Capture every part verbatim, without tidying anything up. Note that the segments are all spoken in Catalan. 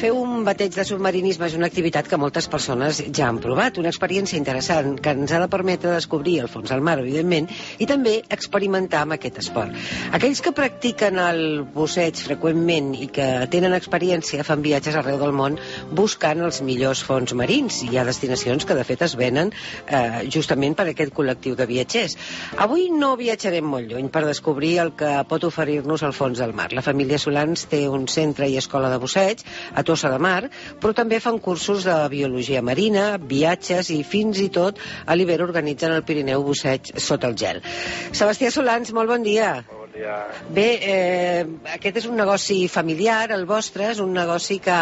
Fer un bateig de submarinisme és una activitat que moltes persones ja han provat, una experiència interessant que ens ha de permetre descobrir el fons del mar, evidentment, i també experimentar amb aquest esport. Aquells que practiquen el busseig freqüentment i que tenen experiència fan viatges arreu del món buscant els millors fons marins. Hi ha destinacions que de fet es venen eh, justament per aquest col·lectiu de viatgers. Avui no viatjarem molt lluny per descobrir el que pot oferir-nos el fons del mar. La família Solans té un centre i escola de busseig a Tossa de Mar, però també fan cursos de biologia marina, viatges i fins i tot a l'hivern organitzen el Pirineu busseig sota el gel. Sebastià Solans, molt bon dia. Bon dia. Bé, eh, aquest és un negoci familiar, el vostre, és un negoci que,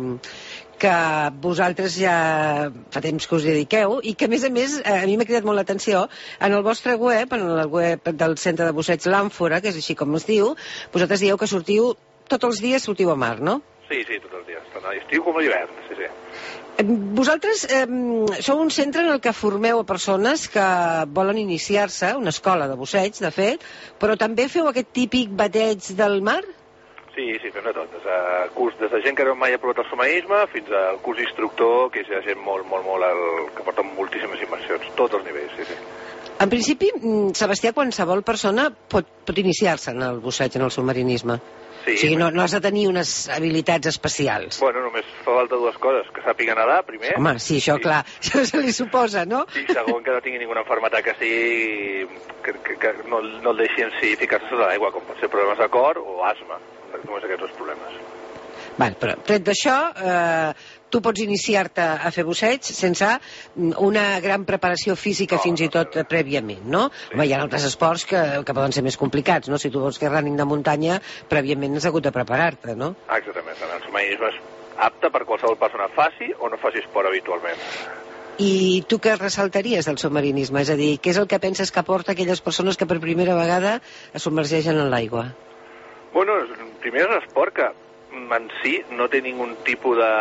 que vosaltres ja fa temps que us dediqueu i que, a més a més, a mi m'ha cridat molt l'atenció, en el vostre web, en el web del centre de busseig L'Àmfora, que és així com es diu, vosaltres dieu que sortiu, tots els dies sortiu a mar, no? Sí, sí, tots els dies, tant a l'estiu com a l'hivern, sí, sí. Vosaltres eh, sou un centre en el que formeu a persones que volen iniciar-se, una escola de busseig, de fet, però també feu aquest típic bateig del mar? Sí, sí, fem de tot. Des de, curs, des de gent que no mai ha provat el submarinisme fins al curs instructor, que és gent molt, molt, molt, el, que porta moltíssimes immersions, tots els nivells, sí, sí. En principi, Sebastià, qualsevol persona pot, pot iniciar-se en el busseig, en el submarinisme. Sí, o sigui, no, no has de tenir unes habilitats especials. Bueno, només fa falta dues coses, que sàpiga nedar, primer. Home, sí, això, i, clar, això se li suposa, no? I segon, que no tingui ninguna malaltia que sigui... que, que, que no, no el deixi en si ficar-se sota l'aigua, com pot ser problemes de cor o asma, només aquests dos problemes. Val, però tret d'això, eh, tu pots iniciar-te a fer busseig sense una gran preparació física no, fins i tot no, no. prèviament, no? Sí. Home, hi ha altres esports que, que poden ser més complicats, no? Si tu vols fer running de muntanya, prèviament has hagut de preparar-te, no? Exactament, el submarinisme és apte per qualsevol persona faci o no faci esport habitualment. I tu què ressaltaries del submarinisme? És a dir, què és el que penses que aporta aquelles persones que per primera vegada es submergeixen en l'aigua? Bueno, primer és un esport que en si no té ningun tipus de...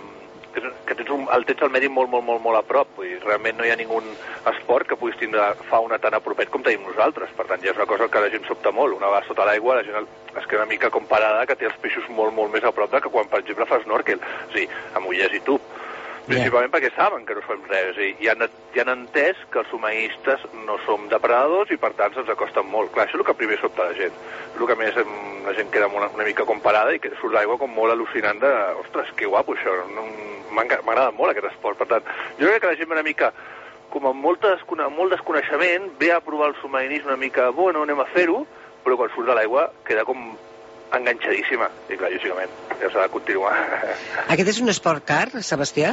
que tens un, el tens al medi molt, molt, molt, molt a prop. Vull dir, realment no hi ha ningú esport que puguis tindre fauna tan a propet com tenim nosaltres. Per tant, ja és una cosa que la gent sobta molt. Una vegada sota l'aigua, la gent es queda una mica comparada que té els peixos molt, molt més a prop que quan, per exemple, fa snorkel. O sigui, amb ulles i tub. Principalment yeah. perquè saben que no fem res i han, ja han entès que els submarinistes no som depredadors i per tant se'ns acosten molt. Clar, això és el que primer sobta la gent. És el que més la gent queda una, una mica comparada i que surt l'aigua com molt al·lucinant de ostres, que guapo això, no, m'agrada molt aquest esport. Per tant, jo crec que la gent ve una mica com amb molt, descone molt desconeixement, ve a provar el submarinisme una mica, bueno, anem a fer-ho, però quan surt de l'aigua queda com enganxadíssima i clar, lògicament, ja s'ha de continuar. Aquest és un esport car, Sebastià?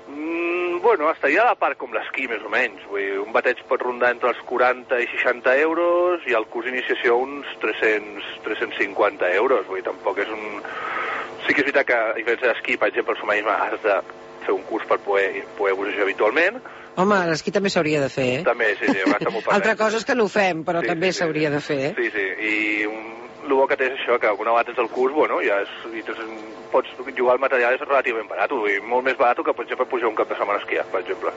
Mm, bueno, estaria a la part com l'esquí, més o menys. Vull dir, un bateig pot rondar entre els quaranta i seixanta euros i el curs d'iniciació uns tres-cents a tres-cents cinquanta euros. Vull dir, tampoc és un... Sí que és veritat que, a diferència d'esquí, per exemple, el submarinisme has de fer un curs per poder, poder bussejar habitualment. Home, l'esquí també s'hauria de fer, eh? També, sí, sí. Altra cosa és que no ho fem, però sí, també s'hauria sí, de fer, eh? Sí, sí, i un... el bo que té és això, que una vegada tens el curs, bueno, ja és, i tens, pots jugar al material és relativament barat, vull dir, molt més barat que, per exemple, pujar un cap de setmana a esquiar, per exemple.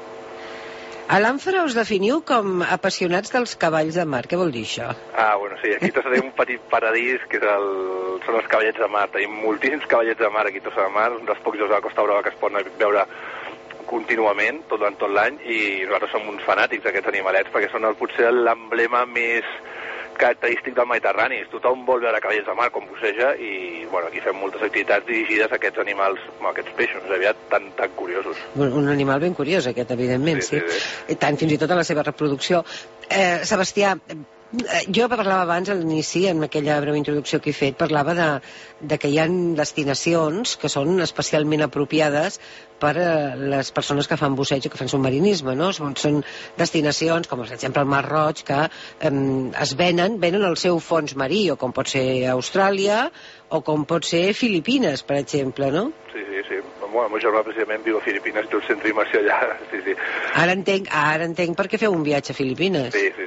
A l'Àmfora us definiu com apassionats dels cavalls de mar. Què vol dir això? Ah, bueno, sí, aquí tots tenim un petit paradís que és el... són els cavallets de mar. Tenim moltíssims cavallets de mar aquí a Tossa de Mar, un dels pocs llocs de la Costa Brava que es poden veure contínuament, tot durant tot l'any, i nosaltres som uns fanàtics d'aquests animalets, perquè són el, potser l'emblema més característic del Mediterrani. Tothom vol veure cavallets de mar com busseja i bueno, aquí fem moltes activitats dirigides a aquests animals, a aquests peixos, aviat tan, tan curiosos. Un, un animal ben curiós aquest, evidentment, sí. sí. sí. Tant fins i tot a la seva reproducció. Eh, Sebastià, jo parlava abans a l'inici, en aquella breu introducció que he fet, parlava de, de que hi ha destinacions que són especialment apropiades per a les persones que fan busseig o que fan submarinisme, no? Són, són destinacions, com per exemple el Mar Roig, que eh, es venen, venen el seu fons marí, o com pot ser Austràlia, o com pot ser Filipines, per exemple, no? Sí, sí, sí. Bueno, el meu germà precisament viu a Filipines i té el centre d'immersió allà, sí, sí. Ara entenc, ara entenc per què feu un viatge a Filipines. Sí, sí, sí.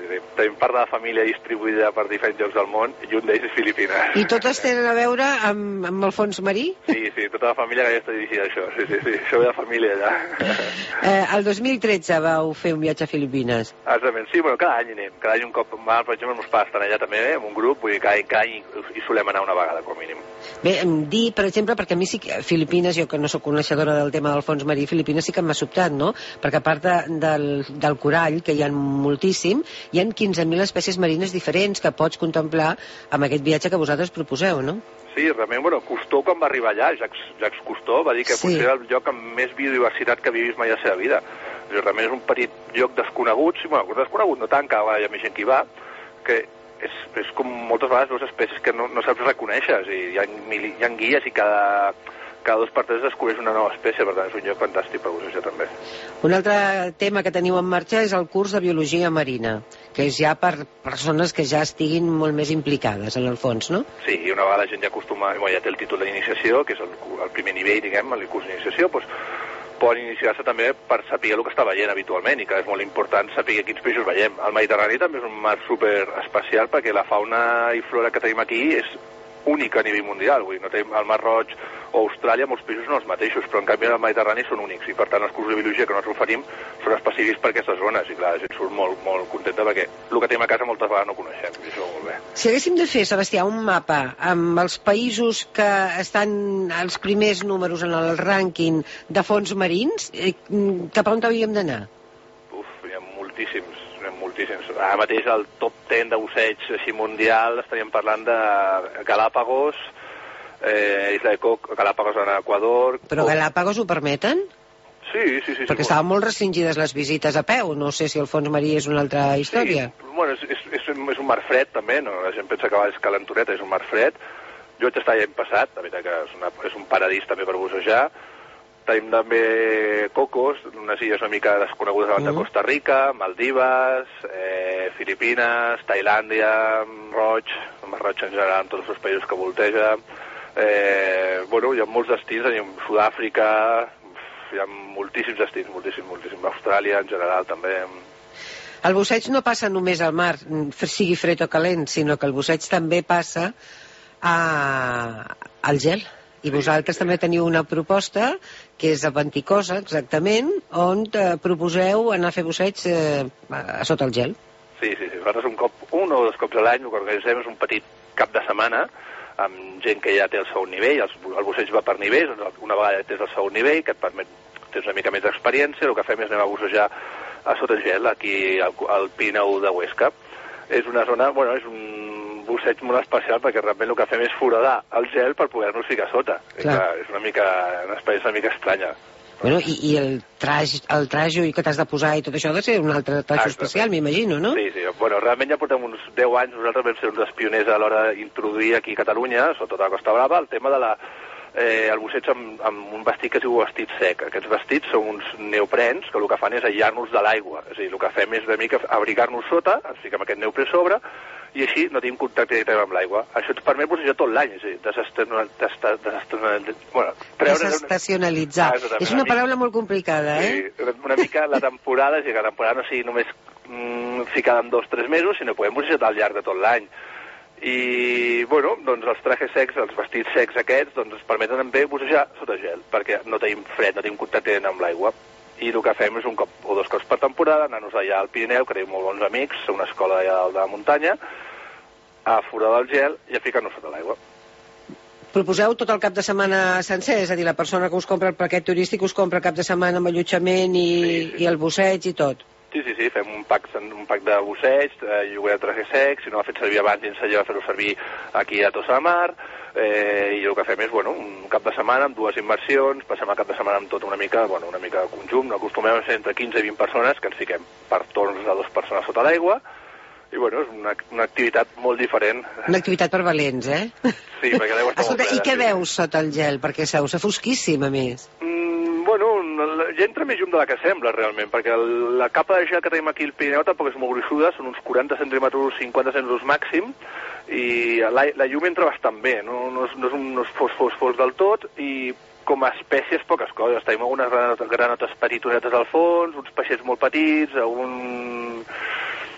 tenim part de la família distribuïda per diferents llocs del món i un d'ells és Filipines. I totes tenen a veure amb, amb el fons marí? Sí, sí, tota la família que ja està dirigida a això. Sí, sí, sí, això ve de família allà. Eh, el dos mil tretze vau fer un viatge a Filipines. Exactament, sí, bueno, cada any anem. Cada any un cop, per exemple, els meus pares estan allà també, amb un grup, vull dir, cada any, cada any hi solem anar una vegada, com a mínim. Bé, em dir, per exemple, perquè a mi sí que Filipines, jo que no sóc coneixedora del tema del fons marí, Filipines sí que m'ha sobtat, no? Perquè a part de, del, del corall, que hi ha moltíssim, hi ha quinze mil espècies marines diferents que pots contemplar amb aquest viatge que vosaltres proposeu, no? Sí, realment, bueno, Cousteau, quan va arribar allà, Jacques, Jacques Cousteau, va dir que sí. Potser era el lloc amb més biodiversitat que havia vist mai a la seva vida. O sigui, realment és un petit lloc desconegut, sí, bueno, desconegut no tant, que hi ha més gent que hi va, que és, és com moltes vegades dues espècies que no, no saps reconèixer, i hi ha, hi ha guies i cada, cada dos per tres descobreix una nova espècie, per tant és un lloc fantàstic per bussejar també. Un altre tema que teniu en marxa és el curs de biologia marina, que és ja per persones que ja estiguin molt més implicades en el fons, no? Sí, i una vegada la gent ja acostuma, bueno, ja té el títol d'iniciació, que és el, el primer nivell, diguem, el curs d'iniciació, doncs poden iniciar-se també per saber el que està veient habitualment i que és molt important saber quins peixos veiem. El Mediterrani també és un mar super especial perquè la fauna i flora que tenim aquí és única a nivell mundial. Vull dir, no tenim el Mar Roig o Austràlia, molts peixos són els mateixos, però en canvi el Mediterrani són únics i per tant els cursos de biologia que nosaltres oferim són específics per aquestes zones i clar, la gent surt molt, molt contenta perquè el que tenim a casa moltes vegades no coneixem i això molt bé. Si haguéssim de fer, Sebastià, un mapa amb els països que estan als primers números en el rànquing de fons marins, eh, cap a on hauríem d'anar? Uf, hi ha moltíssims. moltíssims. Ara mateix el top deu de busseig així mundial estaríem parlant de Galápagos, eh, Isla de Cook, Galápagos en Equador... Però Galápagos ho permeten? Sí, sí, sí. Perquè sí, estaven molt restringides les visites a peu, no sé si el fons marí és una altra història. Sí, bueno, és, és, és, és un mar fred també, no? La gent pensa que és calentoreta, és un mar fred. Jo vaig estar l'any passat, la veritat que és, una, és un paradís també per bussejar. Tenim també Cocos, unes illes una mica desconegudes davant de Costa Rica, Maldives, eh, Filipines, Tailàndia, Roig, el Mar Roig en general, amb tots els països que volteja. Eh, bueno, hi ha molts destins, tenim Sud-àfrica, hi ha moltíssims destins, moltíssims, moltíssims. Austràlia en general també. El busseig no passa només al mar, sigui fred o calent, sinó que el busseig també passa a... al gel. I vosaltres també teniu una proposta que és a Panticosa, exactament, on eh, proposeu anar a fer busseig eh, a sota el gel. Sí, sí, sí. Nosaltres un cop, un o dos cops a l'any el que organitzem és un petit cap de setmana amb gent que ja té el segon nivell, el, el busseig va per nivells, una vegada tens el segon nivell que et permet, tens una mica més d'experiència, el que fem és anem a bussejar a sota el gel, aquí al, al Pirineu de Huesca. És una zona, bueno, és un busseig molt especial perquè realment el que fem és foradar el gel per poder-nos ficar sota. Clar. És una mica, una experiència una mica estranya. Bueno, i, i el traje, el traje que t'has de posar i tot això ha de ser un altre traje especial, m'imagino, no? Sí, sí. Bueno, realment ja portem uns deu anys, nosaltres vam ser uns dels pioners a l'hora d'introduir aquí a Catalunya, sobretot a la Costa Brava, el tema de la eh, el busseig amb, amb un vestit que es diu vestit sec. Aquests vestits són uns neoprens que el que fan és aïllar-nos de l'aigua. És a dir, el que fem és una mica abrigar-nos sota, ens fiquem aquest neopre a sobre, i així no tenim contacte directe amb l'aigua. Això ens permet bussejar tot l'any, és a dir, desestacionalitzar. Bueno, desestacionalitzar. Ah, és una paraula molt complicada, eh? Sí, una mica la temporada, és a dir, que la temporada no sigui només mm, ficada en dos o tres mesos, sinó que podem bussejar al llarg de tot l'any. I, bueno, doncs els trajes secs, els vestits secs aquests, doncs ens permeten també bussejar sota gel, perquè no tenim fred, no tenim contacte amb l'aigua. I el que fem és un cop o dos cops per temporada, anar-nos allà al Pirineu, que tenim molt bons amics, una escola allà de la muntanya, a foradar el gel i a ficar-nos sota l'aigua. Proposeu tot el cap de setmana sencer, és a dir, la persona que us compra el paquet turístic us compra el cap de setmana amb allotjament i, sí, sí. i el busseig i tot. Sí, sí, sí, fem un pack, un pack de busseig, eh, lloguer de traje sec, si no l'ha fet servir abans i ens allà a fer-ho servir aquí a Tossa de Mar, eh, i el que fem és, bueno, un cap de setmana amb dues immersions, passem el cap de setmana amb tot una mica, bueno, una mica conjunt, no acostumem a ser entre quinze i vint persones que ens fiquem per torns de dues persones sota l'aigua, i bueno, és una, una activitat molt diferent. Una activitat per valents, eh? Sí, perquè l'aigua està Escolta, molt plena. I què veus sota el gel? Perquè seu ser fosquíssim, a més. Mm, bueno, ja entra més llum de la que sembla, realment, perquè la capa de gel que tenim aquí al Pirineu tampoc és molt gruixuda, són uns quaranta centímetres, cinquanta centímetres màxim, i la, la llum entra bastant bé, no, no, és, no és un no és fos, fos, fos del tot, i com a espècies poques coses. Tenim algunes granotes, granotes petitonetes al fons, uns peixets molt petits, algun...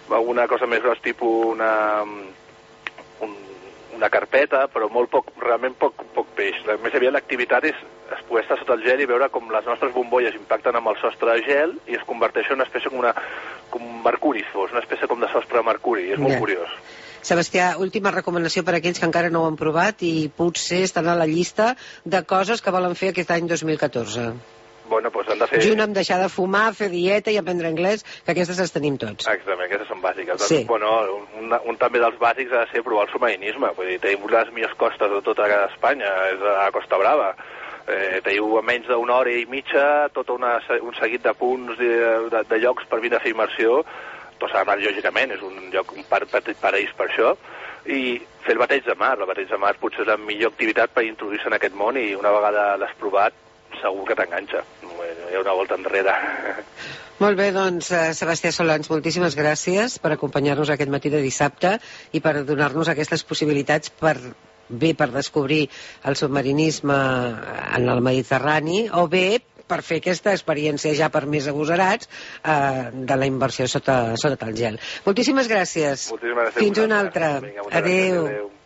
alguna cosa més gros, tipus una, un, una carpeta, però molt poc, realment poc, poc peix. Més aviat l'activitat és, es poder estar sota el gel i veure com les nostres bombolles impacten amb el sostre de gel i es converteix en una espècie com, una, com un mercuri fos, una espècie com de sostre de mercuri. És molt yeah. curiós. Sebastià, última recomanació per a aquells que encara no ho han provat i potser estan a la llista de coses que volen fer aquest any dos mil catorze. Bueno, doncs han de fer... Junt amb deixar de fumar, fer dieta i aprendre anglès, que aquestes les tenim tots. Exactament, aquestes són bàsiques. Sí. Doncs, bueno, un, un també dels bàsics ha de ser provar el submarinisme. Vull dir, tenim les millors costes de tota Espanya, és a Costa Brava. Eh, teniu a menys d'una hora i mitja tot una, un seguit de punts de, de, de llocs per vindre a fer immersió. Tots a mar, lògicament, és un lloc, un par, paraís per això. I fer el bateig de mar. El bateig de mar potser és la millor activitat per introduir-se en aquest món i una vegada l'has provat, segur que t'enganxa. Hi ha una volta enrere. Molt bé, doncs, Sebastià Solans, moltíssimes gràcies per acompanyar-nos aquest matí de dissabte i per donar-nos aquestes possibilitats per bé per descobrir el submarinisme en el Mediterrani o bé per fer aquesta experiència ja per més agosarats eh, de la inversió sota, sota el gel. Moltíssimes gràcies. Moltíssimes gràcies. Fins una altra. Vinga, adéu. Gràcies, adéu.